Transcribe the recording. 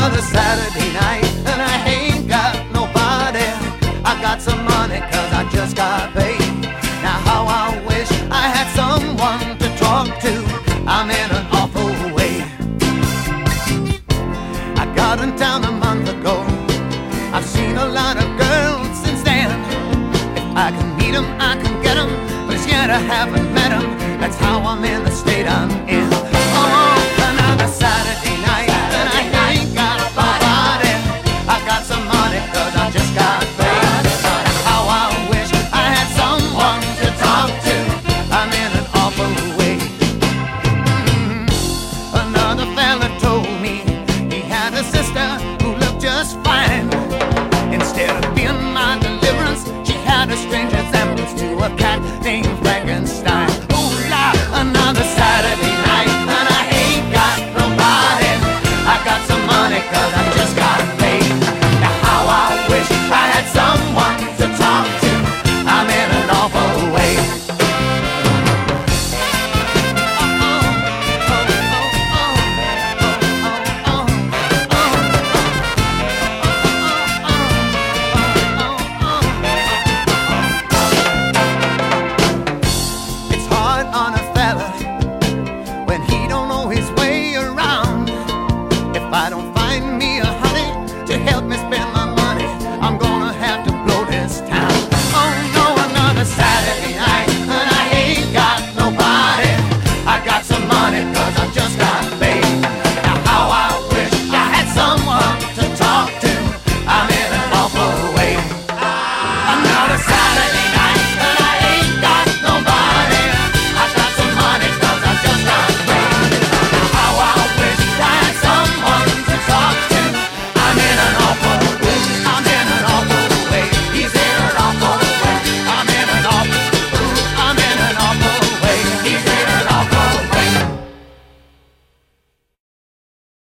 another Saturday night, and I ain't got nobody. I got some money 'cause I just got paid. Now how I wish I had someone to talk to. I'm in an awful way. I got in town a month ago. I've seen a lot of girls since then. If I can meet 'em, I can get 'em, but yet I haven't met 'em. That's how I'm in the state I'm in. Oh, another Saturday night, and I ain't got nobody. I got some money 'cause I just got paid. How I wish I had someone to talk to. I'm in an awful way. Another fella told me he had a sister who looked just fine. Instead of being my deliverance, she had a strange resemblance to a cat named Frankenstein. Ooh la, another Saturday night, and I ain't got nobody. I got some money 'cause I just got paid. Now how I wish I had someone to talk to. I'm in an awful way. It's hard on a fella when he don't know his way around. If I don't find me a honey to help me spend my money, I'm gonna have to blow this town. Oh no, another Saturday night, and I ain't got nobody. I got some money 'cause I just got paid. Now how I wish I had someone